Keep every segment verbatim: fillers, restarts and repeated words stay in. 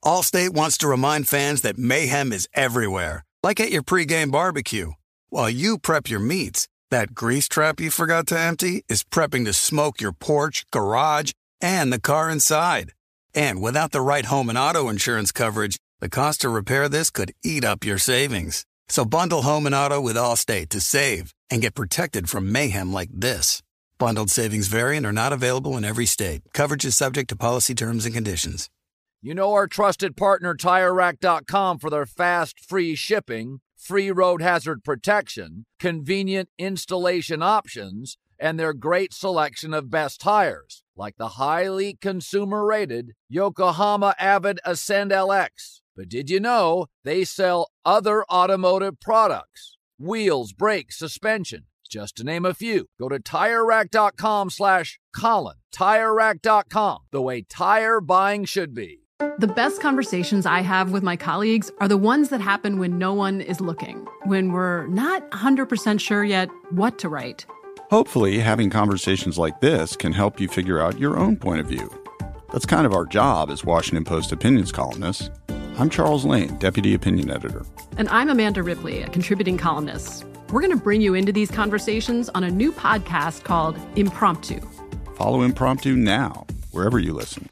Allstate wants to remind fans that mayhem is everywhere, like at your pregame barbecue. While you prep your meats, that grease trap you forgot to empty is prepping to smoke your porch, garage, and the car inside. And without the right home and auto insurance coverage, the cost to repair this could eat up your savings. So bundle home and auto with Allstate to save and get protected from mayhem like this. Bundled savings vary and are not available in every state. Coverage is subject to policy terms and conditions. You know our trusted partner Tire Rack dot com for their fast, free shipping, free road hazard protection, convenient installation options, and their great selection of best tires, like the highly consumer-rated Yokohama Avid Ascend L X. But did you know they sell other automotive products? Wheels, brakes, suspension, just to name a few. Go to Tire Rack dot com slash Colin. Tire Rack dot com, the way tire buying should be. The best conversations I have with my colleagues are the ones that happen when no one is looking, when we're not one hundred percent sure yet what to write. Hopefully, having conversations like this can help you figure out your own point of view. That's kind of our job as Washington Post opinions columnists. I'm Charles Lane, Deputy Opinion Editor. And I'm Amanda Ripley, a contributing columnist. We're going to bring you into these conversations on a new podcast called Impromptu. Follow Impromptu now, wherever you listen.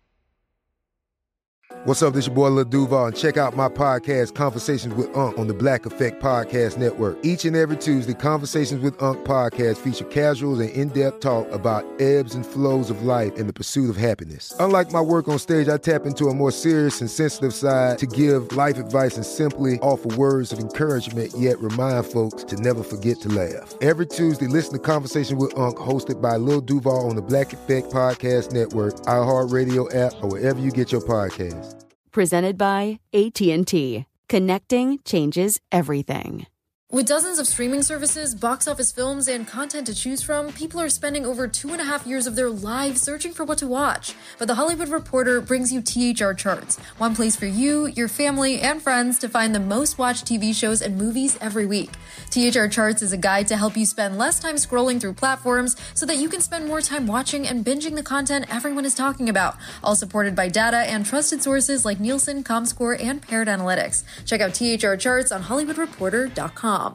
What's up, this your boy Lil Duval, and check out my podcast, Conversations with Unc, on the Black Effect Podcast Network. Each and every Tuesday, Conversations with Unc podcast feature casual and in-depth talk about ebbs and flows of life and the pursuit of happiness. Unlike my work on stage, I tap into a more serious and sensitive side to give life advice and simply offer words of encouragement, yet remind folks to never forget to laugh. Every Tuesday, listen to Conversation with Unc, hosted by Lil Duval on the Black Effect Podcast Network, iHeartRadio app, or wherever you get your podcasts. Presented by A T and T. Connecting changes everything. With dozens of streaming services, box office films, and content to choose from, people are spending over two and a half years of their lives searching for what to watch. But The Hollywood Reporter brings you T H R Charts, one place for you, your family, and friends to find the most watched T V shows and movies every week. T H R Charts is a guide to help you spend less time scrolling through platforms so that you can spend more time watching and binging the content everyone is talking about, all supported by data and trusted sources like Nielsen, Comscore, and Paired Analytics. Check out T H R Charts on Hollywood Reporter dot com.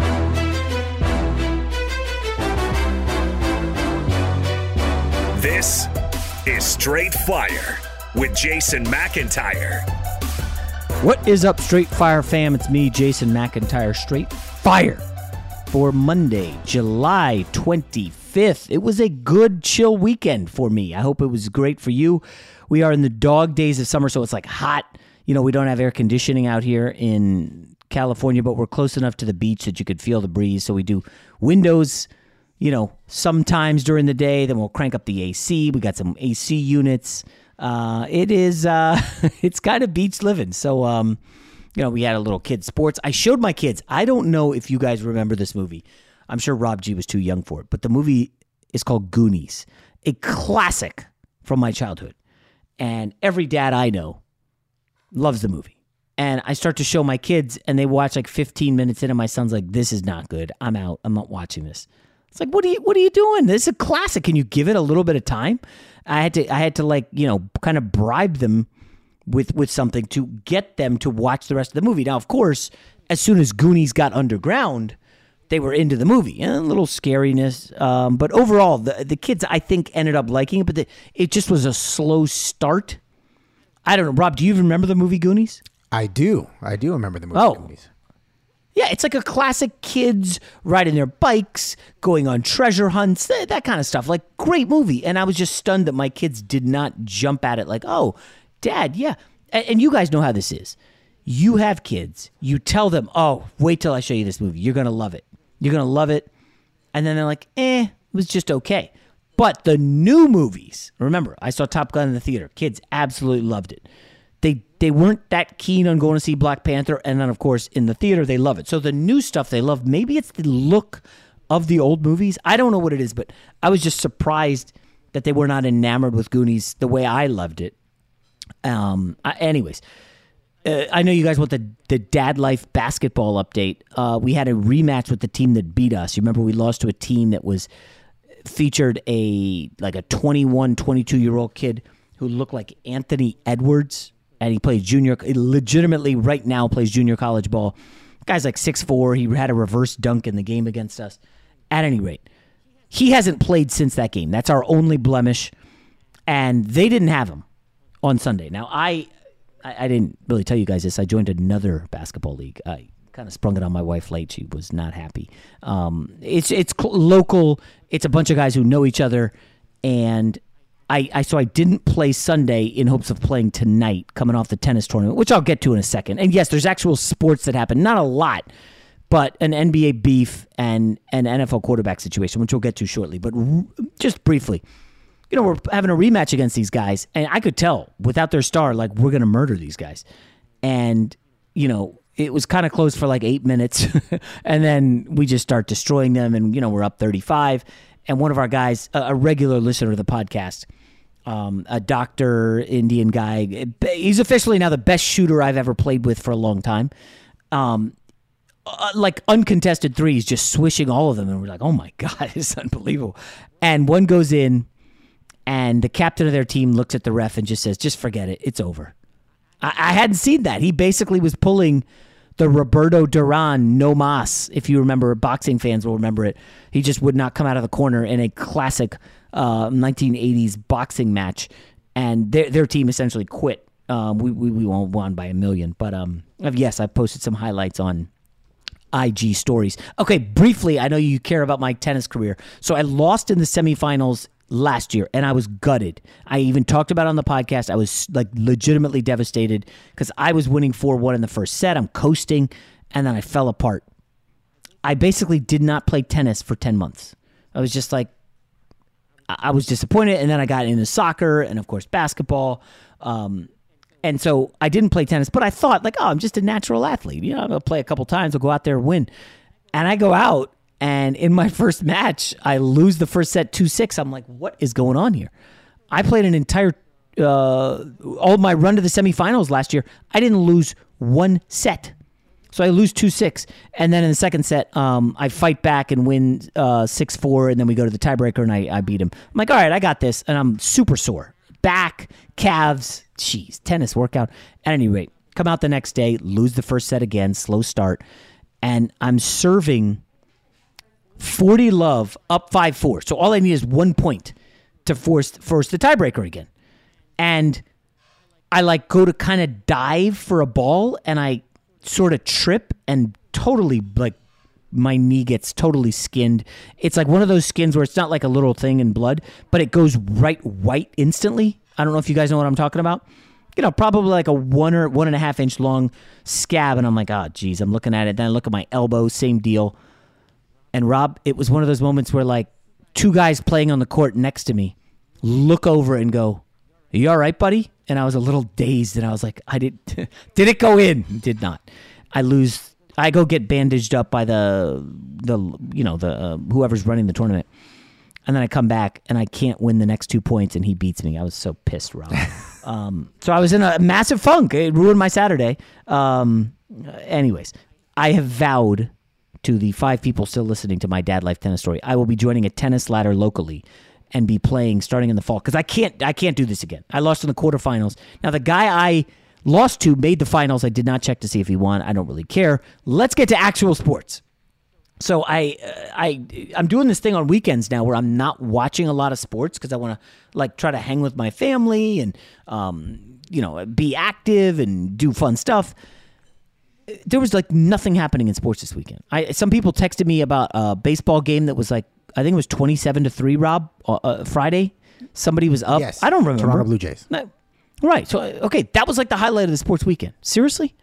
This is Straight Fire with Jason McIntyre. What is up, Straight Fire fam? It's me, Jason McIntyre, Straight Fire, for Monday, July twenty-fifth. It was a good, chill weekend for me. I hope it was great for you. We are in the dog days of summer, so it's like hot. You know, we don't have air conditioning out here in California, but we're close enough to the beach that you could feel the breeze. So we do windows, you know, sometimes during the day. Then we'll crank up the A C. We got some A C units. Uh, it is, uh, it's kind of beach living. So, um, you know, we had a little kid sports. I showed my kids. I don't know if you guys remember this movie. I'm sure Rob G was too young for it, but the movie is called Goonies, a classic from my childhood. And every dad I know loves the movie. And I start to show my kids, and they watch like fifteen minutes in, and my son's like, "This is not good. I'm out. I'm not watching this." It's like, what are you, what are you doing? This is a classic. Can you give it a little bit of time? I had to, I had to like, you know, kind of bribe them with, with something to get them to watch the rest of the movie. Now, of course, as soon as Goonies got underground, they were into the movie. And a little scariness. Um, but overall, the, the kids, I think, ended up liking it, but the, it just was a slow start. I don't know. Rob, do you even remember the movie Goonies? I do. I do remember the movie oh. Goonies. Yeah, it's like a classic kids riding their bikes, going on treasure hunts, that, that kind of stuff. Like, great movie. And I was just stunned that my kids did not jump at it like, oh, Dad, yeah. And, and you guys know how this is. You have kids. You tell them, oh, wait till I show you this movie. You're going to love it. You're going to love it. And then they're like, eh, it was just okay. But the new movies, remember, I saw Top Gun in the theater. Kids absolutely loved it. They they weren't that keen on going to see Black Panther, and then, of course, in the theater, they love it. So the new stuff they love, maybe it's the look of the old movies. I don't know what it is, but I was just surprised that they were not enamored with Goonies the way I loved it. Um. I, anyways, uh, I know you guys want the, the Dad Life basketball update. Uh, we had a rematch with the team that beat us. You remember we lost to a team that was featured a like a twenty-one, twenty-two-year-old kid who looked like Anthony Edwards. and he plays junior, legitimately right now plays junior college ball. Guy's like six foot four. He had a reverse dunk in the game against us. At any rate, he hasn't played since that game. That's our only blemish, and they didn't have him on Sunday. Now, I, I, I didn't really tell you guys this. I joined another basketball league. I kind of sprung it on my wife late. She was not happy. Um, it's it's cl- local. It's a bunch of guys who know each other, and I, I so I didn't play Sunday in hopes of playing tonight, coming off the tennis tournament, which I'll get to in a second. And yes, there's actual sports that happen, not a lot, but an N B A beef and an N F L quarterback situation, which we'll get to shortly. But r- just briefly, you know, we're having a rematch against these guys, and I could tell without their star, like, we're going to murder these guys. And, you know, it was kind of close for like eight minutes, and then we just start destroying them, and, you know, we're up thirty-five. And one of our guys, a, a regular listener to the podcast, um, a doctor, Indian guy, he's officially now the best shooter I've ever played with for a long time. Um, uh, like uncontested threes, just swishing all of them, and we're like, oh my God, it's unbelievable. And one goes in, and the captain of their team looks at the ref and just says, just forget it, it's over. I, I hadn't seen that. He basically was pulling the Roberto Duran no mas, if you remember, boxing fans will remember it. He just would not come out of the corner in a classic uh, nineteen eighties boxing match, and their their team essentially quit. Um, we, we we won by a million, but um, yes, I posted some highlights on I G stories. Okay, briefly, I know you care about my tennis career. So I lost in the semifinals last year, and I was gutted. I even talked about it on the podcast. I was like legitimately devastated because I was winning four one in the first set. I'm coasting, and then I fell apart. I basically did not play tennis for ten months. I was just like, I was disappointed, and then I got into soccer and, of course, basketball. Um, and so I didn't play tennis, but I thought, like, oh, I'm just a natural athlete. You know, I'm going to play a couple times. I'll go out there and win. And I go out, and in my first match, I lose the first set two six. I'm like, what is going on here? I played an entire, uh, all my run to the semifinals last year. I didn't lose one set. So I lose two six. And then in the second set, um, I fight back and win uh, six four, and then we go to the tiebreaker, and I, I beat him. I'm like, all right, I got this. And I'm super sore. Back, calves, jeez, tennis workout. At any rate, come out the next day, lose the first set again, slow start. And I'm serving forty love, up five four. So all I need is one point to force force the tiebreaker again. And I like go to kind of dive for a ball, and I sort of trip and totally, like, my knee gets totally skinned. It's like one of those skins where it's not like a little thing in blood, but it goes right white instantly. I don't know if you guys know what I'm talking about. You know, probably like a one or one and a half inch long scab. And I'm like, oh, geez, I'm looking at it. Then I look at my elbow, same deal. And Rob, it was one of those moments where, like, two guys playing on the court next to me look over and go, are you all right, buddy? And I was a little dazed, and I was like, I did did it go in? Did not. I lose. I go get bandaged up by the, the you know, the uh, whoever's running the tournament. And then I come back, and I can't win the next two points, and he beats me. I was so pissed, Rob. um, so I was in a massive funk. It ruined my Saturday. Um, anyways, I have vowed to the five people still listening to my Dad Life Tennis Story, I will be joining a tennis ladder locally and be playing starting in the fall, because I can't I can't do this again. I lost in the quarterfinals. Now, the guy I lost to made the finals. I did not check to see if he won. I don't really care. Let's get to actual sports. So I I I'm doing this thing on weekends now where I'm not watching a lot of sports because I want to, like, try to hang with my family and um you know be active and do fun stuff. There was like nothing happening in sports this weekend. I some people texted me about a baseball game that was like, I think it was twenty-seven to three, Rob, uh, Friday. Somebody was up. Yes. I don't remember. Toronto Blue Jays. No. Right. So, okay, that was like the highlight of the sports weekend. Seriously?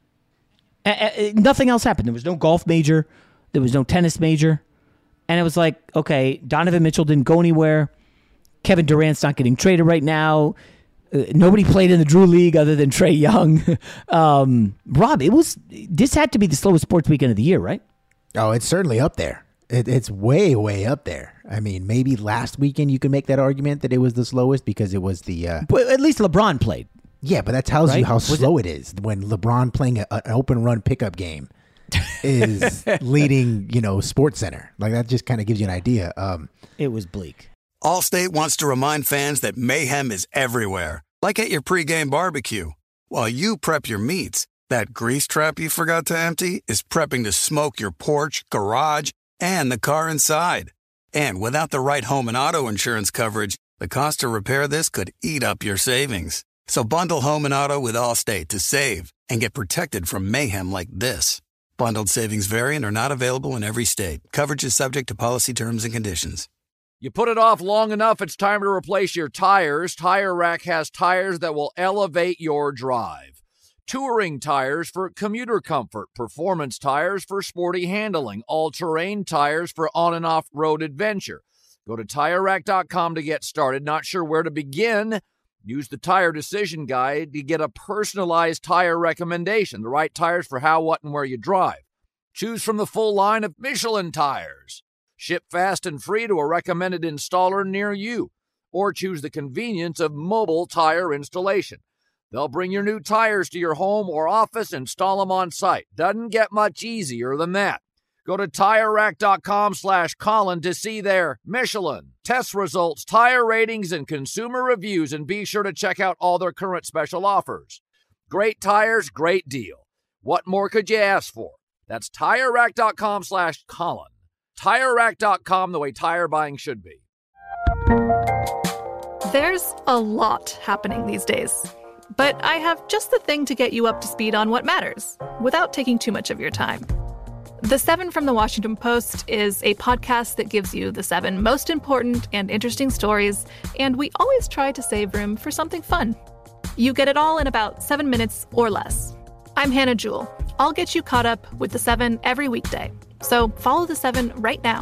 Uh, uh, nothing else happened. There was no golf major. There was no tennis major. And it was like, okay, Donovan Mitchell didn't go anywhere. Kevin Durant's not getting traded right now. Uh, nobody played in the Drew League other than Trae Young. um, Rob, it was this had to be the slowest sports weekend of the year, right? Oh, it's certainly up there. It, it's way, way up there. I mean, maybe last weekend you could make that argument that it was the slowest because it was the... Uh, but at least LeBron played. Yeah, but that tells right? you how was slow it? it is when LeBron playing a, an open run pickup game is leading, you know, Sports Center. Like, that just kind of gives you an idea. Um, it was bleak. Allstate wants to remind fans that mayhem is everywhere, like at your pregame barbecue. While you prep your meats, that grease trap you forgot to empty is prepping to smoke your porch, garage, and the car inside. And without the right home and auto insurance coverage, the cost to repair this could eat up your savings. So bundle home and auto with Allstate to save and get protected from mayhem like this. Bundled savings vary and are not available in every state. Coverage is subject to policy terms and conditions. You put it off long enough, it's time to replace your tires. Tire Rack has tires that will elevate your drive. Touring tires for commuter comfort, performance tires for sporty handling, all-terrain tires for on- and off-road adventure. Go to Tire Rack dot com to get started. Not sure where to begin? Use the Tire Decision Guide to get a personalized tire recommendation, the right tires for how, what, and where you drive. Choose from the full line of Michelin tires. Ship fast and free to a recommended installer near you. Or choose the convenience of mobile tire installation. They'll bring your new tires to your home or office and install them on site. Doesn't get much easier than that. Go to Tire Rack dot com slash Colin to see their Michelin, test results, tire ratings, and consumer reviews, and be sure to check out all their current special offers. Great tires, great deal. What more could you ask for? That's Tire Rack dot com slash Colin. Tire Rack dot com, the way tire buying should be. There's a lot happening these days, but I have just the thing to get you up to speed on what matters without taking too much of your time. The Seven from the Washington Post is a podcast that gives you the seven most important and interesting stories, and we always try to save room for something fun. You get it all in about seven minutes or less. I'm Hannah Jewell. I'll get you caught up with the Seven every weekday. So follow the Seven right now.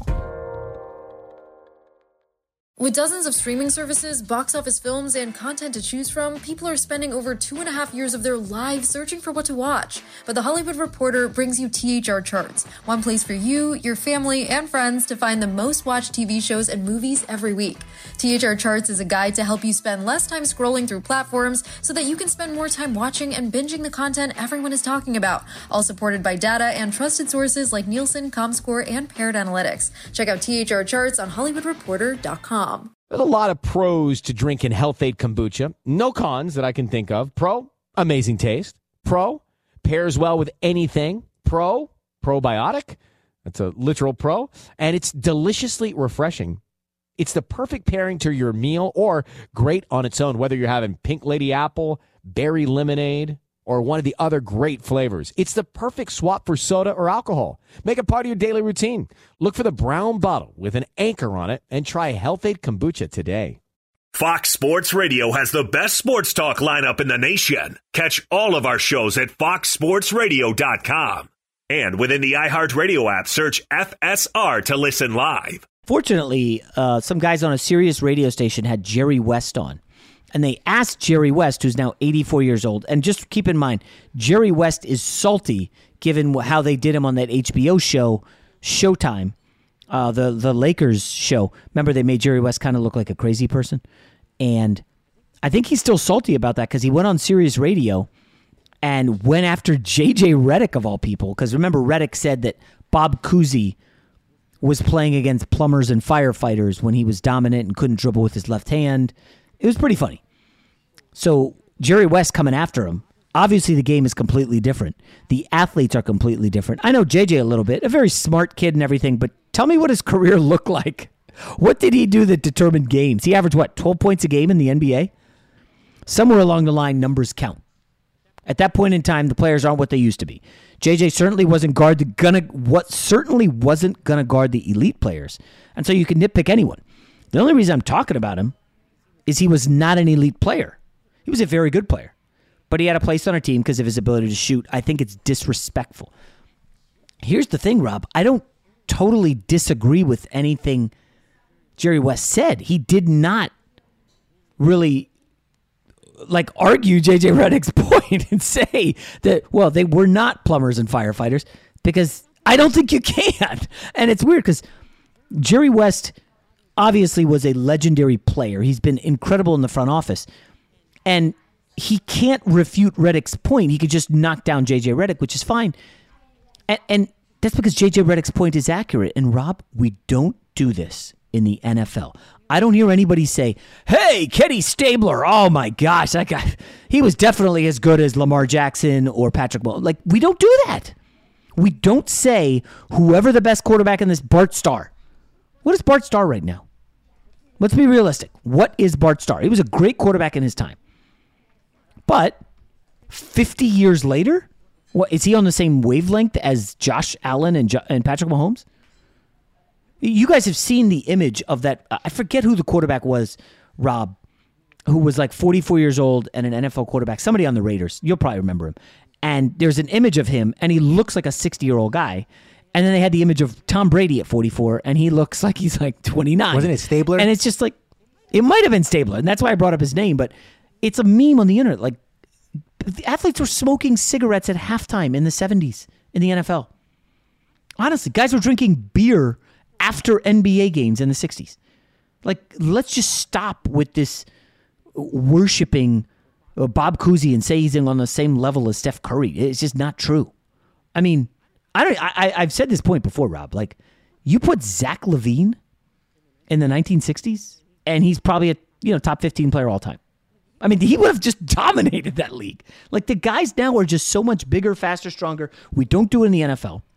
With dozens of streaming services, box office films, and content to choose from, people are spending over two and a half years of their lives searching for what to watch. But The Hollywood Reporter brings you T H R Charts, one place for you, your family, and friends to find the most watched T V shows and movies every week. T H R Charts is a guide to help you spend less time scrolling through platforms so that you can spend more time watching and binging the content everyone is talking about, all supported by data and trusted sources like Nielsen, ComScore, and Paired Analytics. Check out T H R Charts on Hollywood Reporter dot com. There's a lot of pros to drinking Health-Ade kombucha. No cons that I can think of. Pro, amazing taste. Pro, pairs well with anything. Pro, probiotic. That's a literal pro. And it's deliciously refreshing. It's the perfect pairing to your meal or great on its own, whether you're having Pink Lady Apple, berry lemonade, or one of the other great flavors. It's the perfect swap for soda or alcohol. Make it part of your daily routine. Look for the brown bottle with an anchor on it and try Health-Ade kombucha today. Fox Sports Radio has the best sports talk lineup in the nation. Catch all of our shows at fox sports radio dot com. And within the iHeartRadio app, search F S R to listen live. Fortunately, uh, some guys on a Sirius radio station had Jerry West on. And they asked Jerry West, who's now eighty-four years old, and just keep in mind, Jerry West is salty given how they did him on that H B O show, Showtime, uh, the, the Lakers show. Remember, they made Jerry West kind of look like a crazy person? And I think he's still salty about that because he went on Sirius Radio and went after J J Redick, of all people. Because remember, Redick said that Bob Cousy was playing against plumbers and firefighters when he was dominant and couldn't dribble with his left hand. It was pretty funny. So Jerry West coming after him. Obviously, the game is completely different. The athletes are completely different. I know J J a little bit, a very smart kid and everything, but tell me what his career looked like. What did he do that determined games? He averaged, what, twelve points a game in the N B A? Somewhere along the line, numbers count. At that point in time, the players aren't what they used to be. J J certainly wasn't guard the, gonna what certainly wasn't gonna guard the elite players, and so you can nitpick anyone. The only reason I'm talking about him is he was not an elite player. He was a very good player. But he had a place on our team because of his ability to shoot. I think it's disrespectful. Here's the thing, Rob. I don't totally disagree with anything Jerry West said. He did not really like argue J J Redick's point and say that, well, they were not plumbers and firefighters, because I don't think you can. And it's weird because Jerry West obviously was a legendary player. He's been incredible in the front office. And he can't refute Redick's point. He could just knock down J J Redick, which is fine. And, and that's because J J Redick's point is accurate. And Rob, we don't do this in the N F L. I don't hear anybody say, hey, Kenny Stabler, oh my gosh, that guy, he was definitely as good as Lamar Jackson or Patrick Mahomes. Like, we don't do that. We don't say whoever the best quarterback in this, Bart Starr. What is Bart Starr right now? Let's be realistic. What is Bart Starr? He was a great quarterback in his time. But fifty years later, what, is he on the same wavelength as Josh Allen and, jo- and Patrick Mahomes? You guys have seen the image of that. I forget who the quarterback was, Rob, who was like forty-four years old and an N F L quarterback. Somebody on the Raiders. You'll probably remember him. And there's an image of him, and he looks like a sixty-year-old guy. And then they had the image of Tom Brady at forty-four, and he looks like he's like twenty-nine. Wasn't it Stabler? And it's just like, it might have been Stabler, and that's why I brought up his name, but it's a meme on the internet. Like, the athletes were smoking cigarettes at halftime in the seventies in the N F L. Honestly, guys were drinking beer after N B A games in the sixties. Like, let's just stop with this worshiping Bob Cousy and say he's on the same level as Steph Curry. It's just not true. I mean, I don't. I, I've said this point before, Rob. Like, you put Zach LaVine in the nineteen sixties, and he's probably a you know top fifteen player all time. I mean, he would have just dominated that league. Like, the guys now are just so much bigger, faster, stronger. We don't do it in the N F L.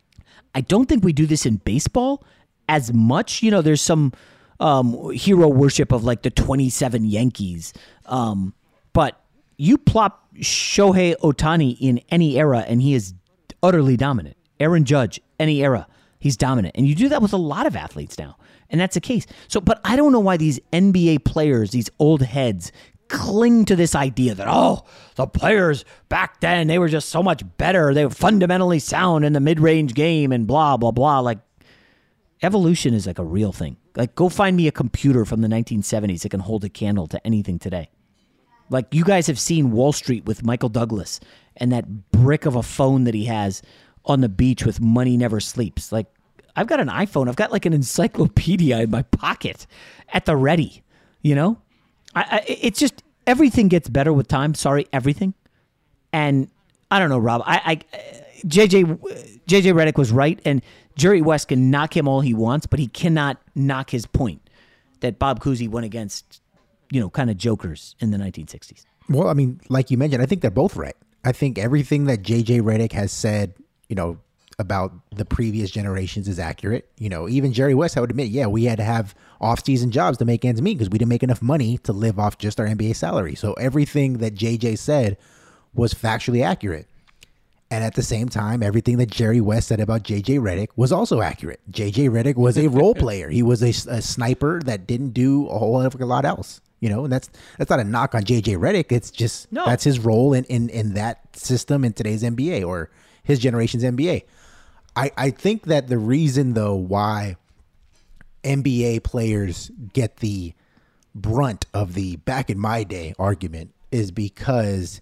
I don't think we do this in baseball as much. You know, there's some um, hero worship of like the twenty-seven Yankees. Um, but you plop Shohei Ohtani in any era, and he is utterly dominant. Aaron Judge, any era, he's dominant. And you do that with a lot of athletes now. And that's the case. So, but I don't know why these N B A players, these old heads, cling to this idea that, oh, the players back then, they were just so much better. They were fundamentally sound in the mid-range game and blah, blah, blah. Like, evolution is like a real thing. Like, go find me a computer from the nineteen seventies that can hold a candle to anything today. Like, you guys have seen Wall Street with Michael Douglas and that brick of a phone that he has on the beach with Money Never Sleeps. Like, I've got an iPhone. I've got like an encyclopedia in my pocket at the ready, you know? I, I, it's just, everything gets better with time. Sorry, everything. And I don't know, Rob. I, I J J J J Redick was right, and Jerry West can knock him all he wants, but he cannot knock his point that Bob Cousy went against, you know, kind of jokers in the nineteen sixties. Well, I mean, like you mentioned, I think they're both right. I think everything that J J Redick has said, you know, about the previous generations is accurate. You know, even Jerry West, I would admit, yeah, we had to have off-season jobs to make ends meet because we didn't make enough money to live off just our N B A salary. So everything that J J said was factually accurate. And at the same time, everything that Jerry West said about J J Redick was also accurate. J J Redick was a role player. He was a, a sniper that didn't do a whole a lot else. You know, and that's that's not a knock on J J Redick. It's just no. That's his role in, in, in that system in today's N B A or his generation's N B A. I, I think that the reason, though, why N B A players get the brunt of the back in my day argument is because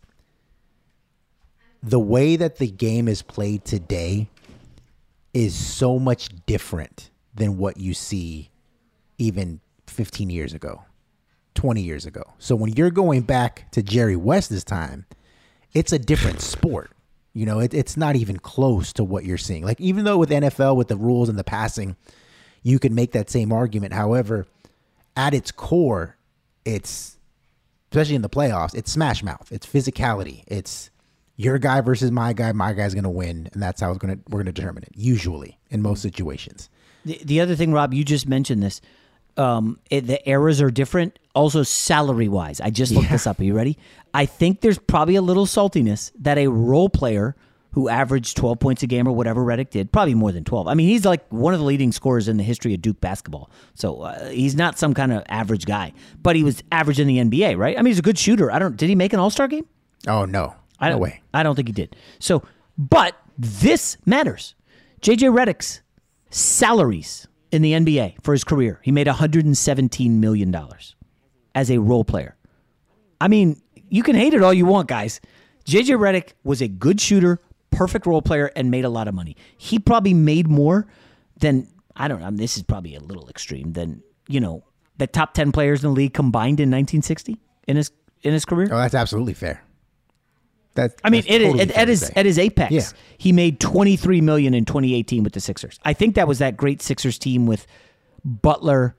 the way that the game is played today is so much different than what you see even fifteen years ago, twenty years ago. So when you're going back to Jerry West's time, it's a different sport. You know, it, it's not even close to what you're seeing. Like, even though with N F L, with the rules and the passing, you can make that same argument. However, at its core, it's, especially in the playoffs, it's smash mouth. It's physicality. It's your guy versus my guy. My guy's going to win, and that's how it's gonna, we're going to determine it, usually, in most situations. The, the other thing, Rob, you just mentioned this. Um, it, the eras are different. Also, salary-wise, I just looked yeah. this up. Are you ready? I think there's probably a little saltiness that a role player who averaged twelve points a game or whatever Redick did, probably more than twelve. I mean, he's like one of the leading scorers in the history of Duke basketball. So uh, he's not some kind of average guy, but he was average in the N B A, right? I mean, he's a good shooter. I don't. Did he make an All-Star game? Oh no, I don't, no way. I don't think he did. So, but this matters. J J Redick's salaries in the N B A for his career, he made one hundred seventeen million dollars as a role player. I mean, you can hate it all you want, guys. J J Redick was a good shooter, perfect role player, and made a lot of money. He probably made more than, I don't know, this is probably a little extreme, than, you know, the top ten players in the league combined in nineteen sixty in his in his career. Oh, that's absolutely fair. That, I mean, it, totally it, at his at his apex, yeah. he made twenty-three million dollars in twenty eighteen with the Sixers. I think that was that great Sixers team with Butler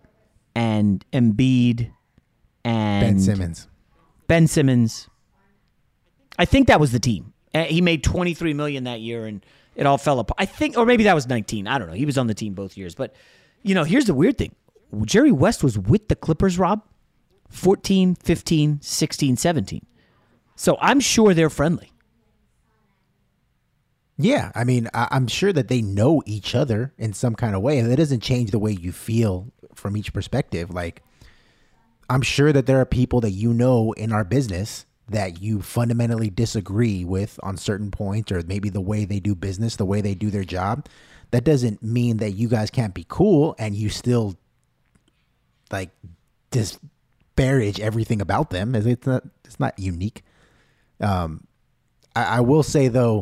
and Embiid and Ben Simmons. Ben Simmons. I think that was the team. Uh, he made twenty-three million dollars that year, and it all fell apart. I think, or maybe that was nineteen. I don't know. He was on the team both years. But, you know, here's the weird thing. Jerry West was with the Clippers, Rob, fourteen, fifteen, sixteen, seventeen. So I'm sure they're friendly. Yeah, I mean, I- I'm sure that they know each other in some kind of way. And that doesn't change the way you feel from each perspective. Like, I'm sure that there are people that you know in our business that you fundamentally disagree with on certain points, or maybe the way they do business, the way they do their job. That doesn't mean that you guys can't be cool and you still like disparage everything about them. It's not, it's not unique. Um, I, I will say though,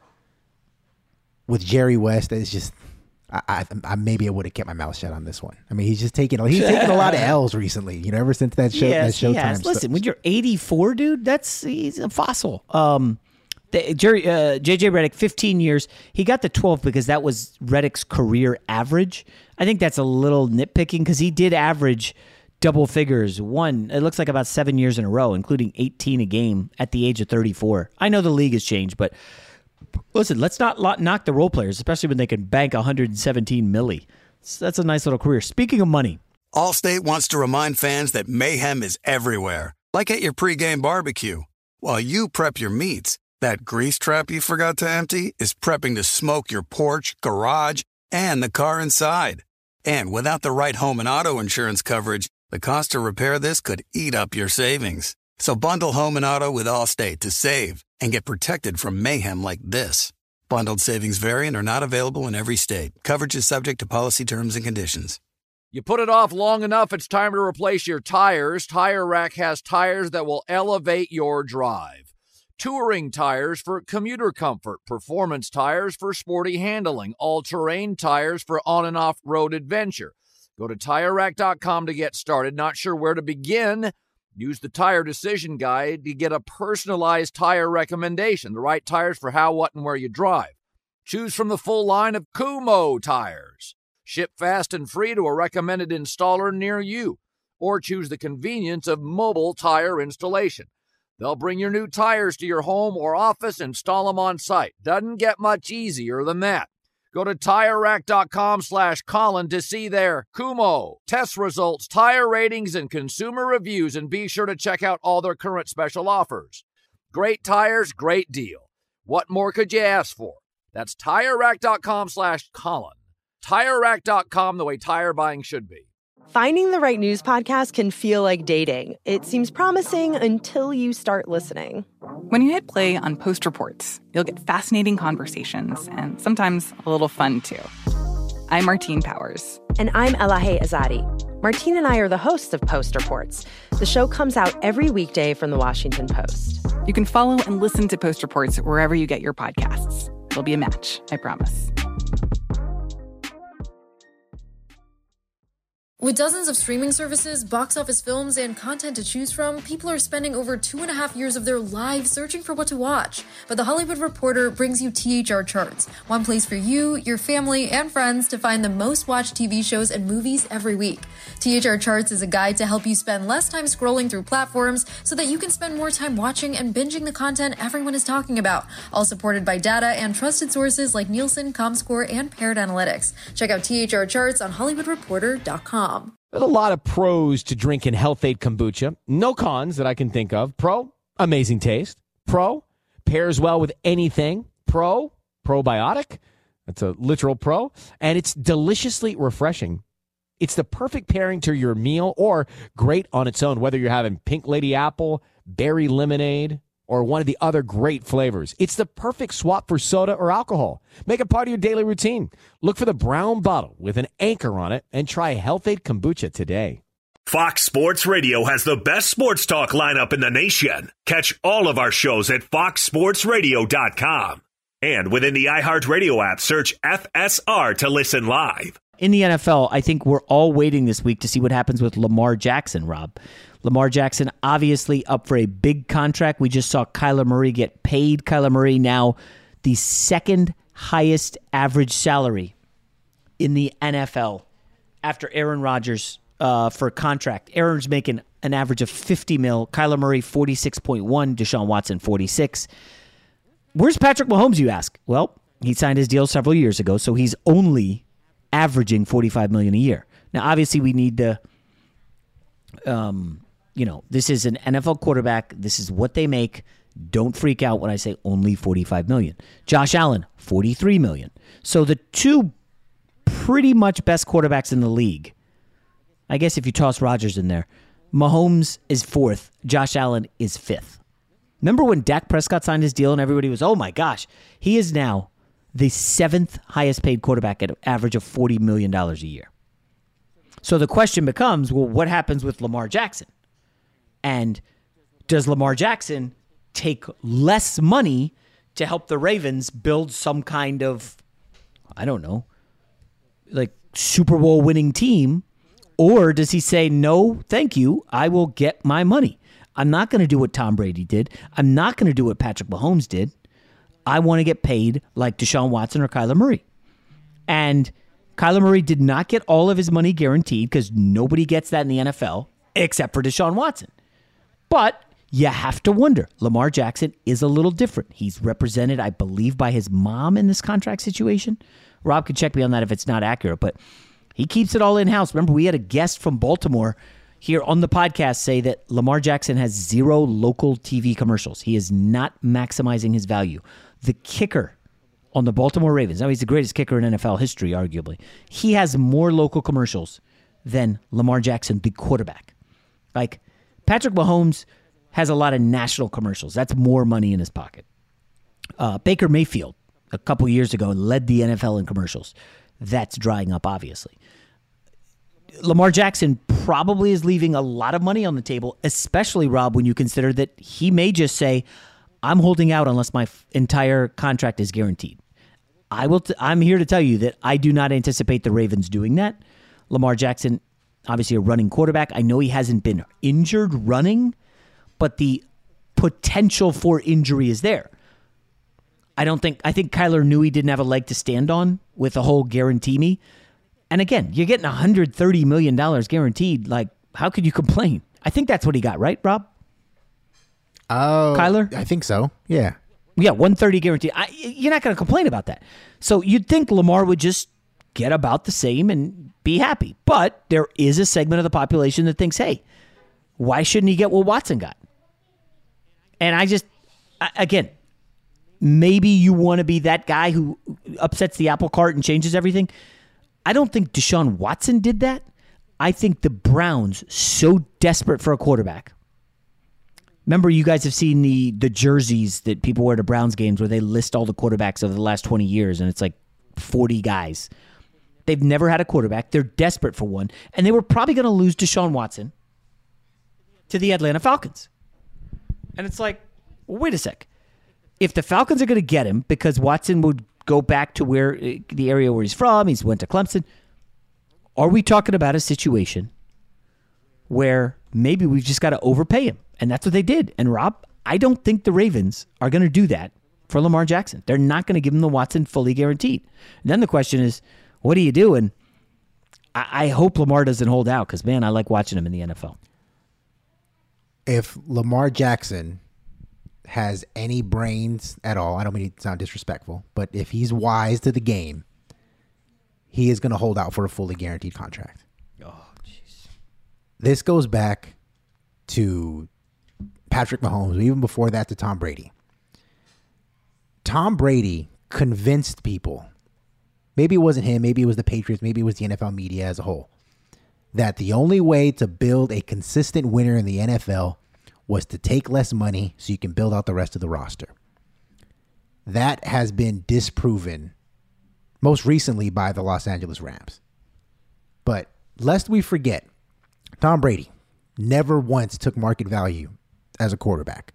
with Jerry West, it's just, I, I, I maybe I would have kept my mouth shut on this one. I mean, he's just taking he's taken a lot of L's recently. You know, ever since that show, yes, that Showtime. Yes. Listen, stuff. when you're eighty-four, dude, that's he's a fossil. Um, the, Jerry uh, J J Redick, fifteen years. He got the twelve because that was Redick's career average. I think that's a little nitpicking because he did average double figures. One, it looks like about seven years in a row, including eighteen a game at the age of thirty-four. I know the league has changed, but. Listen, let's not knock the role players, especially when they can bank one hundred seventeen milli. So that's a nice little career. Speaking of money. Allstate wants to remind fans that mayhem is everywhere, like at your pregame barbecue. While you prep your meats, that grease trap you forgot to empty is prepping to smoke your porch, garage, and the car inside. And without the right home and auto insurance coverage, the cost to repair this could eat up your savings. So bundle home and auto with Allstate to save and get protected from mayhem like this. Bundled savings vary and are not available in every state. Coverage is subject to policy terms and conditions. You put it off long enough, it's time to replace your tires. Tire Rack has tires that will elevate your drive. Touring tires for commuter comfort, performance tires for sporty handling, all-terrain tires for on- and off-road adventure. Go to Tire Rack dot com to get started. Not sure where to begin? Use the Tire Decision Guide to get a personalized tire recommendation, the right tires for how, what, and where you drive. Choose from the full line of Kumho tires. Ship fast and free to a recommended installer near you. Or choose the convenience of mobile tire installation. They'll bring your new tires to your home or office and install them on site. Doesn't get much easier than that. Go to Tire Rack dot com slash Colin to see their Kumho test results, tire ratings, and consumer reviews, and be sure to check out all their current special offers. Great tires, great deal. What more could you ask for? That's Tire Rack dot com slash Colin. Tire Rack dot com, the way tire buying should be. Finding the right news podcast can feel like dating. It seems promising until you start listening. When you hit play on Post Reports, you'll get fascinating conversations and sometimes a little fun, too. I'm Martine Powers. And I'm Elahe Azadi. Martine and I are the hosts of Post Reports. The show comes out every weekday from the Washington Post. You can follow and listen to Post Reports wherever you get your podcasts. It'll be a match, I promise. With dozens of streaming services, box office films, and content to choose from, people are spending over two and a half years of their lives searching for what to watch. But The Hollywood Reporter brings you T H R Charts, one place for you, your family, and friends to find the most watched T V shows and movies every week. T H R Charts is a guide to help you spend less time scrolling through platforms so that you can spend more time watching and binging the content everyone is talking about, all supported by data and trusted sources like Nielsen, ComScore, and Paired Analytics. Check out T H R Charts on Hollywood Reporter dot com. There's a lot of pros to drinking Health-Ade kombucha. No cons that I can think of. Pro, amazing taste. Pro, pairs well with anything. Pro, probiotic. That's a literal pro. And it's deliciously refreshing. It's the perfect pairing to your meal or great on its own, whether you're having pink lady apple, berry lemonade, or one of the other great flavors. It's the perfect swap for soda or alcohol. Make it part of your daily routine. Look for the brown bottle with an anchor on it and try Health-Ade kombucha today. Fox Sports Radio has the best sports talk lineup in the nation. Catch all of our shows at fox sports radio dot com. And within the iHeartRadio app, search F S R to listen live. In the N F L, I think we're all waiting this week to see what happens with Lamar Jackson, Rob. Lamar Jackson obviously up for a big contract. We just saw Kyler Murray get paid. Kyler Murray now the second highest average salary in the N F L after Aaron Rodgers uh, for contract. Aaron's making an average of fifty mil. Kyler Murray, forty-six point one. Deshaun Watson, forty-six. Where's Patrick Mahomes, you ask? Well, he signed his deal several years ago, so he's only averaging forty-five million dollars a year. Now, obviously, we need to, um, you know, this is an N F L quarterback. This is what they make. Don't freak out when I say only forty-five million dollars. Josh Allen, forty-three million dollars. So the two pretty much best quarterbacks in the league, I guess if you toss Rodgers in there, Mahomes is fourth. Josh Allen is fifth. Remember when Dak Prescott signed his deal and everybody was, oh my gosh, he is now the seventh highest paid quarterback at an average of forty million dollars a year. So the question becomes, well, what happens with Lamar Jackson? And does Lamar Jackson take less money to help the Ravens build some kind of, I don't know, like Super Bowl winning team? Or does he say, no, thank you, I will get my money. I'm not going to do what Tom Brady did. I'm not going to do what Patrick Mahomes did. I want to get paid like Deshaun Watson or Kyler Murray. And Kyler Murray did not get all of his money guaranteed because nobody gets that in the N F L except for Deshaun Watson. But you have to wonder. Lamar Jackson is a little different. He's represented, I believe, by his mom in this contract situation. Rob can check me on that if it's not accurate, but he keeps it all in-house. Remember, we had a guest from Baltimore here on the podcast say that Lamar Jackson has zero local T V commercials. He is not maximizing his value. The kicker on the Baltimore Ravens, now he's the greatest kicker in N F L history, arguably. He has more local commercials than Lamar Jackson, the quarterback. Like, Patrick Mahomes has a lot of national commercials. That's more money in his pocket. Uh, Baker Mayfield, a couple years ago, led the N F L in commercials. That's drying up, obviously. Lamar Jackson probably is leaving a lot of money on the table, especially, Rob, when you consider that he may just say, I'm holding out unless my f- entire contract is guaranteed. I will. T- I'm here to tell you that I do not anticipate the Ravens doing that. Lamar Jackson, obviously a running quarterback. I know he hasn't been injured running, but the potential for injury is there. I don't think, I think Kyler knew he didn't have a leg to stand on with the whole guarantee me. And again, you're getting one hundred thirty million dollars guaranteed. Like, how could you complain? I think that's what he got, right, Rob? Oh, Kyler? I think so. Yeah. Yeah, one hundred thirty guaranteed. I, you're not going to complain about that. So you'd think Lamar would just get about the same and be happy. But there is a segment of the population that thinks, hey, why shouldn't he get what Watson got? And I just, I, again, maybe you want to be that guy who upsets the apple cart and changes everything. I don't think Deshaun Watson did that. I think the Browns, so desperate for a quarterback. Remember, you guys have seen the the jerseys that people wear to Browns games where they list all the quarterbacks over the last twenty years, and it's like forty guys. They've never had a quarterback. They're desperate for one, and they were probably going to lose Deshaun Watson to the Atlanta Falcons. And it's like, well, wait a sec. If the Falcons are going to get him because Watson would go back to where the area where he's from, he's went to Clemson, are we talking about a situation where maybe we've just got to overpay him? And that's what they did. And Rob, I don't think the Ravens are going to do that for Lamar Jackson. They're not going to give him the Watson fully guaranteed. And then the question is, what do you do? And I, I hope Lamar doesn't hold out because, man, I like watching him in the N F L. If Lamar Jackson has any brains at all, I don't mean to sound disrespectful, but if he's wise to the game, he is going to hold out for a fully guaranteed contract. Oh, jeez. This goes back to Patrick Mahomes, even before that to Tom Brady. Tom Brady convinced people, maybe it wasn't him, maybe it was the Patriots, maybe it was the N F L media as a whole, that the only way to build a consistent winner in the N F L was to take less money so you can build out the rest of the roster. That has been disproven most recently by the Los Angeles Rams. But lest we forget, Tom Brady never once took market value as a quarterback.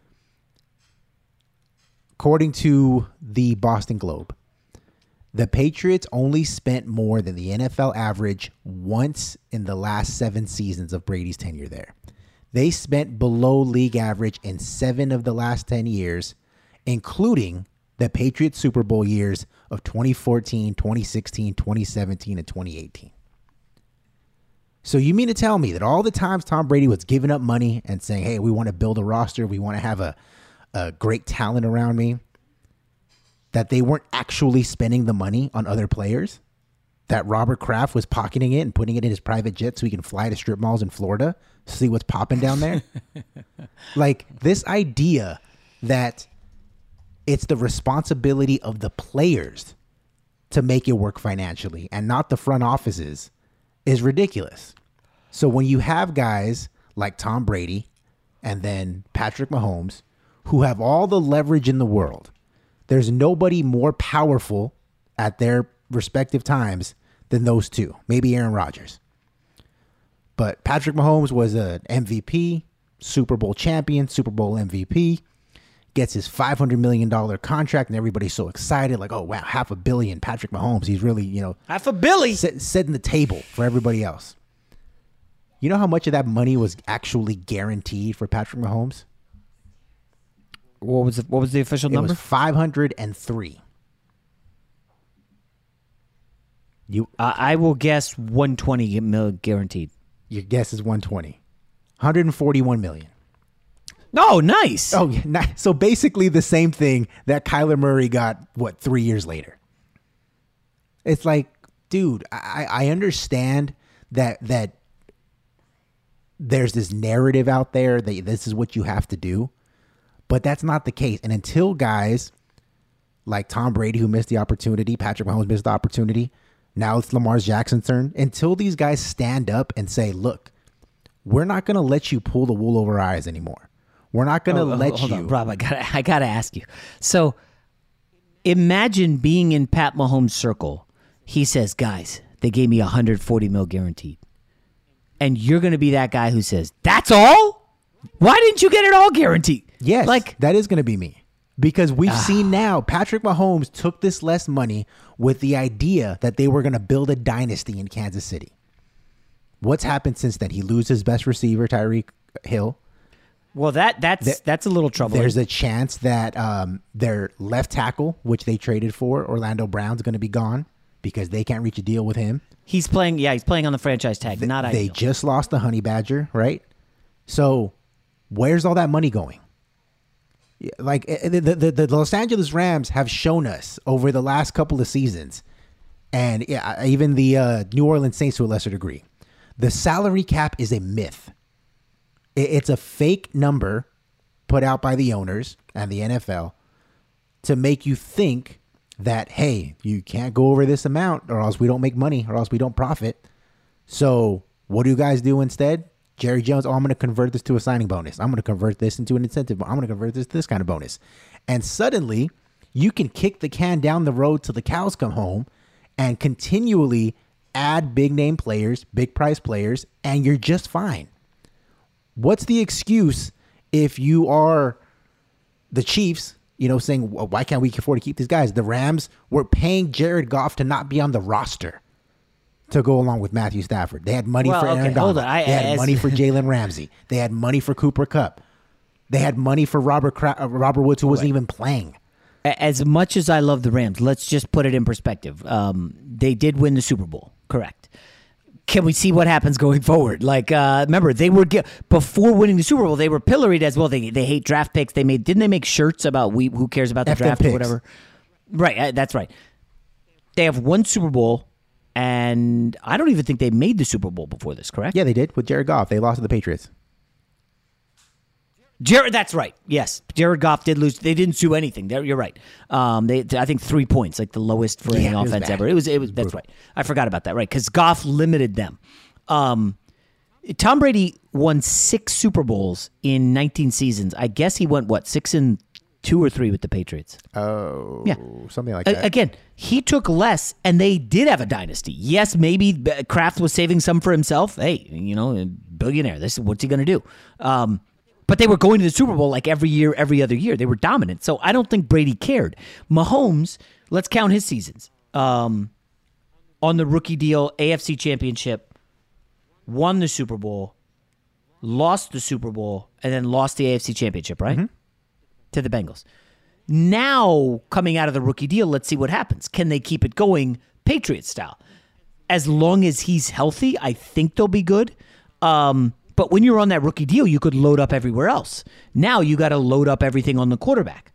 According to the Boston Globe, the Patriots only spent more than the N F L average once in the last seven seasons of Brady's tenure there. They spent below league average in seven of the last ten years, including the Patriots Super Bowl years of twenty fourteen, twenty sixteen, twenty seventeen, and twenty eighteen. So you mean to tell me that all the times Tom Brady was giving up money and saying, hey, we want to build a roster, we want to have a, a great talent around me, that they weren't actually spending the money on other players? That Robert Kraft was pocketing it and putting it in his private jet so he can fly to strip malls in Florida, see what's popping down there? Like, this idea that it's the responsibility of the players to make it work financially and not the front offices is ridiculous. So when you have guys like Tom Brady and then Patrick Mahomes who have all the leverage in the world, there's nobody more powerful at their respective times than those two. Maybe Aaron Rodgers. But Patrick Mahomes was an M V P, Super Bowl champion, Super Bowl M V P, gets his five hundred million dollars contract, and everybody's so excited, like, oh, wow, half a billion, Patrick Mahomes. He's really, you know. Half a billy. Set, setting the table for everybody else. You know how much of that money was actually guaranteed for Patrick Mahomes? What was the, what was the official number? It was five hundred three. You, uh, I will guess one hundred twenty mil guaranteed. Your guess is one hundred twenty. one hundred forty-one million. Oh, nice. Oh, yeah, nice. So basically the same thing that Kyler Murray got, what, three years later. It's like, dude, I, I understand that that there's this narrative out there that this is what you have to do, but that's not the case. And until guys like Tom Brady, who missed the opportunity, Patrick Mahomes missed the opportunity, now it's Lamar Jackson's turn, until these guys stand up and say, look, we're not going to let you pull the wool over our eyes anymore. We're not going to oh, let hold you. On, Rob, I got I got to ask you. So imagine being in Pat Mahomes' circle. He says, guys, they gave me one hundred forty mil guaranteed. And you're going to be that guy who says, that's all? Why didn't you get it all guaranteed? Yes, like that is going to be me. Because we've seen now Patrick Mahomes took this less money with the idea that they were going to build a dynasty in Kansas City. What's happened since then? He loses his best receiver, Tyreek Hill. Well, that that's Th- that's a little troubling. There's a chance that um, their left tackle, which they traded for, Orlando Brown's going to be gone because they can't reach a deal with him. He's playing, yeah, he's playing on the franchise tag. Th- not They ideal. just lost the Honey Badger, right? So where's all that money going? Like the, the the Los Angeles Rams have shown us over the last couple of seasons, and yeah, even the uh, New Orleans Saints to a lesser degree, the salary cap is a myth. It's a fake number put out by the owners and the N F L to make you think that, hey, you can't go over this amount or else we don't make money or else we don't profit. So what do you guys do instead? Jerry Jones, oh, I'm going to convert this to a signing bonus. I'm going to convert this into an incentive. I'm going to convert this to this kind of bonus. And suddenly, you can kick the can down the road till the cows come home and continually add big-name players, big-price players, and you're just fine. What's the excuse if you are the Chiefs, you know, saying, well, why can't we afford to keep these guys? The Rams were paying Jared Goff to not be on the roster to go along with Matthew Stafford. They had money well, for Aaron okay, Donald. hold on. I, they had as, money for Jalen Ramsey. They had money for Cooper Kupp. They had money for Robert Cra- uh, Robert Woods, who wasn't right. even playing. As much as I love the Rams, let's just put it in perspective. Um, they did win the Super Bowl, correct? Can we see what happens going forward? Like, uh, remember, they were before winning the Super Bowl, they were pilloried as well. They they hate draft picks. They made didn't they make shirts about we who cares about the F draft them or whatever? Right, uh, that's right. They have one Super Bowl, and I don't even think they made the Super Bowl before this. Correct? Yeah, they did with Jared Goff. They lost to the Patriots. Jared, that's right. Yes, Jared Goff did lose. They didn't sue anything. There, you're right. Um, they, I think three points, like the lowest for Yeah, any it was offense bad. ever. It was, it was. That's right. I forgot about that. Right, because Goff limited them. Um, Tom Brady won six Super Bowls in nineteen seasons. I guess he went what six and two or three with the Patriots. Oh, yeah, something like A- that. Again, he took less, and they did have a dynasty. Yes, maybe Kraft was saving some for himself. Hey, you know, billionaire. This is what's he going to do? Um, But they were going to the Super Bowl like every year, every other year. They were dominant. So I don't think Brady cared. Mahomes, let's count his seasons. Um, on the rookie deal, A F C Championship, won the Super Bowl, lost the Super Bowl, and then lost the A F C Championship, right? Mm-hmm. To the Bengals. Now, coming out of the rookie deal, let's see what happens. Can they keep it going Patriots style? as long as he's healthy, I think they'll be good. Um, but when you're on that rookie deal, you could load up everywhere else. Now you got to load up everything on the quarterback.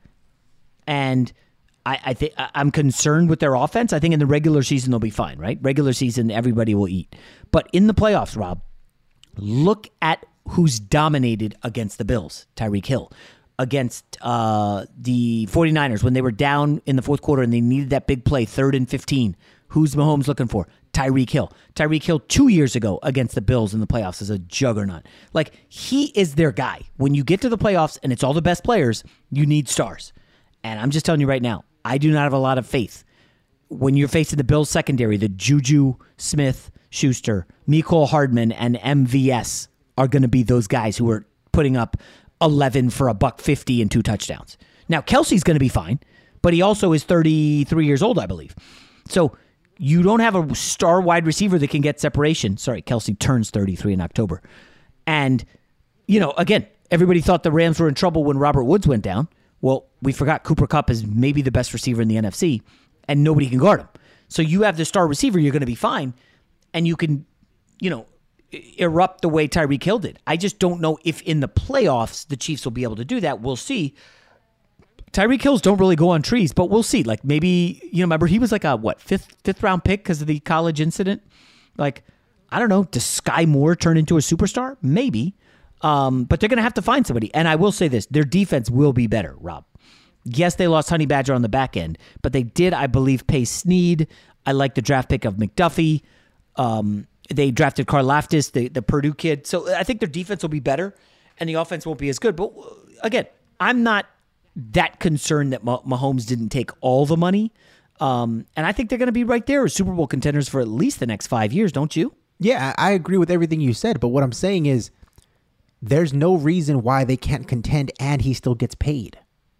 And I, I think I'm concerned with their offense. I think in the regular season they'll be fine, right? Regular season, everybody will eat. But in the playoffs, Rob, look at who's dominated against the Bills. Tyreek Hill. Against uh, the 49ers when they were down in the fourth quarter and they needed that big play, third and fifteen. Who's Mahomes looking for? Tyreek Hill. Tyreek Hill two years ago against the Bills in the playoffs is a juggernaut. Like, he is their guy. When you get to the playoffs and it's all the best players, you need stars. And I'm just telling you right now, I do not have a lot of faith. When you're facing the Bills secondary, the Juju Smith-Schuster, Mecole Hardman, and M V S are going to be those guys who are putting up eleven for a buck fifty and two touchdowns. Now, Kelsey's going to be fine, but he also is thirty-three years old, I believe. So you don't have a star wide receiver that can get separation. Sorry, Kelsey turns thirty-three in October. And, you know, again, everybody thought the Rams were in trouble when Robert Woods went down. Well, we forgot Cooper Kupp is maybe the best receiver in the N F C, and nobody can guard him. So you have the star receiver, you're going to be fine, and you can, you know, erupt the way Tyreek Hill did. I just don't know if in the playoffs the Chiefs will be able to do that. We'll see. Tyreek Hills don't really go on trees, but we'll see. Like, maybe, you know, remember he was like a, what, fifth fifth round pick because of the college incident? Like, I don't know. Does Sky Moore turn into a superstar? Maybe. Um, but they're going to have to find somebody. And I will say this, their defense will be better, Rob. Yes, they lost Honey Badger on the back end, but they did, I believe, pay Snead. I like the draft pick of McDuffie. Um, They drafted Karlaftis, the, the Purdue kid. So I think their defense will be better and the offense won't be as good. But again, I'm not that concerned that Mahomes didn't take all the money. Um, and I think they're going to be right there as Super Bowl contenders for at least the next five years, don't you? Yeah, I agree with everything you said. But what I'm saying is there's no reason why they can't contend and he still gets paid.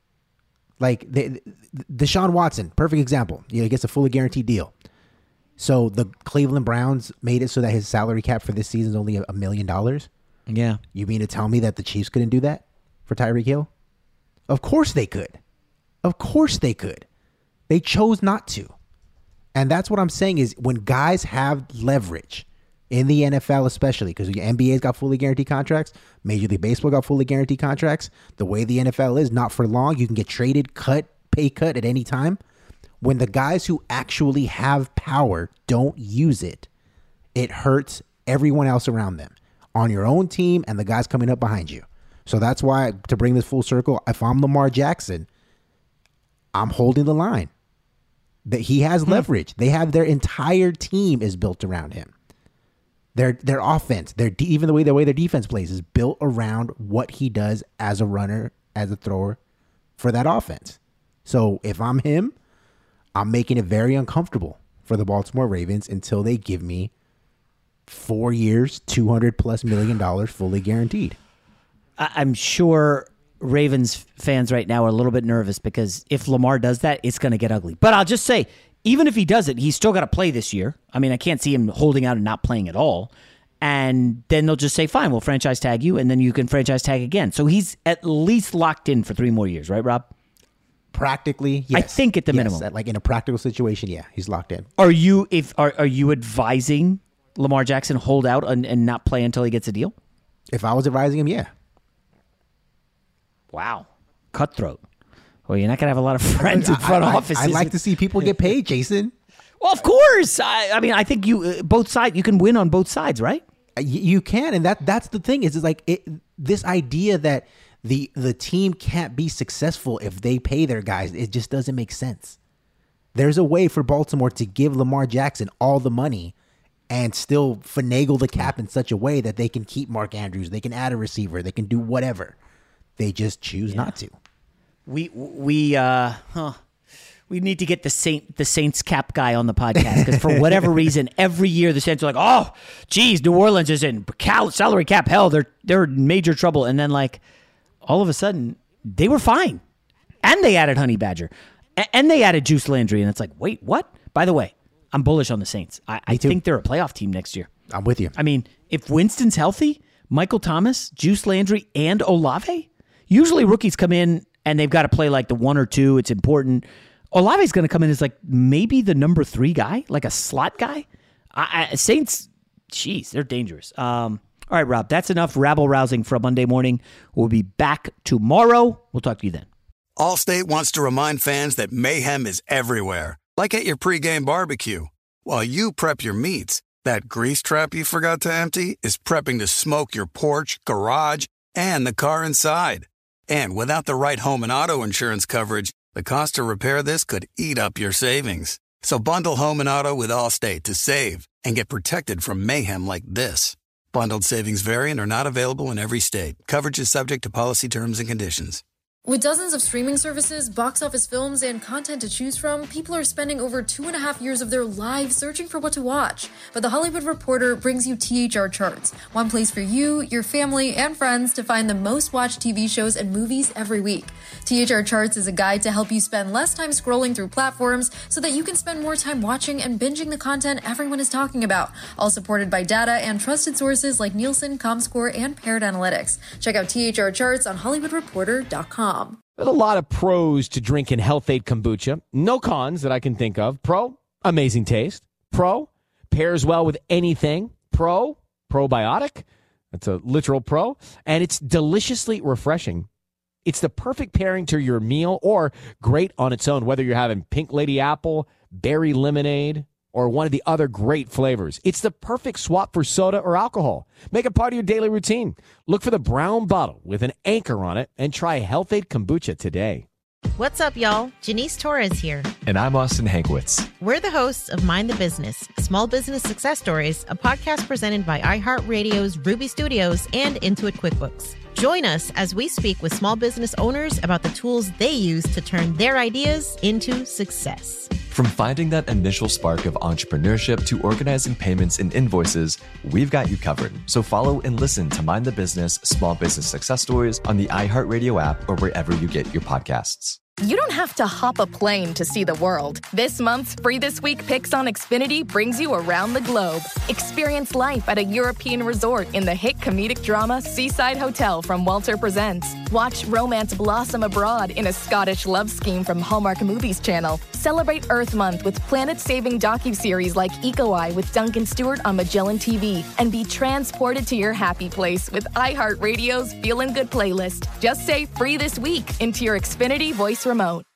Like they, Deshaun Watson, perfect example. You know, he gets a fully guaranteed deal. So the Cleveland Browns made it so that his salary cap for this season is only a million dollars? Yeah. You mean to tell me that the Chiefs couldn't do that for Tyreek Hill? Of course they could. Of course they could. They chose not to. And that's what I'm saying is when guys have leverage in the N F L especially, because the N B A's got fully guaranteed contracts, Major League Baseball got fully guaranteed contracts, the way the N F L is, not for long, you can get traded, cut, pay cut at any time. When the guys who actually have power don't use it, it hurts everyone else around them on your own team and the guys coming up behind you. So that's why, to bring this full circle, if I'm Lamar Jackson, I'm holding the line. That he has hmm. leverage. They have their entire team is built around him. Their their offense, their even the way the way their defense plays is built around what he does as a runner, as a thrower for that offense. So if I'm him, I'm making it very uncomfortable for the Baltimore Ravens until they give me four years, two hundred plus million dollars fully guaranteed. I'm sure Ravens fans right now are a little bit nervous because if Lamar does that, it's going to get ugly. But I'll just say, even if he does it, he's still got to play this year. I mean, I can't see him holding out and not playing at all. And then they'll just say, fine, we'll franchise tag you, and then you can franchise tag again. So he's at least locked in for three more years, right, Rob? Practically, yes. I think at the yes, minimum. At, like in a practical situation, yeah, he's locked in. Are you if are are you advising Lamar Jackson hold out and, and not play until he gets a deal? If I was advising him, yeah. Wow. Cutthroat. Well, you're not going to have a lot of friends in front I, I, offices. I like to see people get paid, Jason. Well, of course. I, I mean, I think you uh, both sides, you can win on both sides, right? You, you can, and that that's the thing is, is like it, this idea that the the team can't be successful if they pay their guys. It just doesn't make sense. There's a way for Baltimore to give Lamar Jackson all the money and still finagle the cap in such a way that they can keep Mark Andrews, they can add a receiver, they can do whatever. They just choose yeah. not to. We we uh huh. We need to get the Saint the Saints cap guy on the podcast because for whatever reason, every year the Saints are like, oh, geez, New Orleans is in cal- salary cap hell. They're they're in major trouble, and then like all of a sudden they were fine, and they added Honey Badger, a- and they added Juice Landry, and it's like, wait, what? By the way, I'm bullish on the Saints. I, I think they're a playoff team next year. I'm with you. I mean, if Winston's healthy, Michael Thomas, Juice Landry, and Olave. Usually rookies come in and they've got to play like the one or two. It's important. Olave's going to come in as like maybe the number three guy, like a slot guy. I, I, Saints, jeez, they're dangerous. Um, all right, Rob, that's enough rabble-rousing for a Monday morning. We'll be back tomorrow. We'll talk to you then. Allstate wants to remind fans that mayhem is everywhere, like at your pregame barbecue. While you prep your meats, that grease trap you forgot to empty is prepping to smoke your porch, garage, and the car inside. And without the right home and auto insurance coverage, the cost to repair this could eat up your savings. So bundle home and auto with Allstate to save and get protected from mayhem like this. Bundled savings vary and are not available in every state. Coverage is subject to policy terms and conditions. With dozens of streaming services, box office films, and content to choose from, people are spending over two and a half years of their lives searching for what to watch. But The Hollywood Reporter brings you T H R Charts, one place for you, your family, and friends to find the most watched T V shows and movies every week. T H R Charts is a guide to help you spend less time scrolling through platforms so that you can spend more time watching and binging the content everyone is talking about, all supported by data and trusted sources like Nielsen, ComScore, and Paired Analytics. Check out T H R Charts on Hollywood Reporter dot com. There's a lot of pros to drinking Health-Ade kombucha. No cons that I can think of. Pro, amazing taste. Pro, pairs well with anything. Pro, probiotic. That's a literal pro. And it's deliciously refreshing. It's the perfect pairing to your meal or great on its own, whether you're having pink lady apple, berry lemonade, or one of the other great flavors. It's the perfect swap for soda or alcohol. Make it part of your daily routine. Look for the brown bottle with an anchor on it and try Health-Ade kombucha today. What's up, y'all? Janice Torres here. And I'm Austin Hankwitz. We're the hosts of Mind the Business, Small Business Success Stories, a podcast presented by iHeartRadio's Ruby Studios and Intuit QuickBooks. Join us as we speak with small business owners about the tools they use to turn their ideas into success. From finding that initial spark of entrepreneurship to organizing payments and invoices, we've got you covered. So follow and listen to Mind the Business Small Business Success Stories on the iHeartRadio app or wherever you get your podcasts. You don't have to hop a plane to see the world. This month's Free This Week Picks on Xfinity brings you around the globe. Experience life at a European resort in the hit comedic drama Seaside Hotel from Walter Presents. Watch romance blossom abroad in a Scottish love scheme from Hallmark Movies Channel. Celebrate Earth Month with planet-saving docuseries like Eco-Eye with Duncan Stewart on Magellan T V. And be transported to your happy place with iHeartRadio's Feelin' Good playlist. Just say Free This Week into your Xfinity voice remote.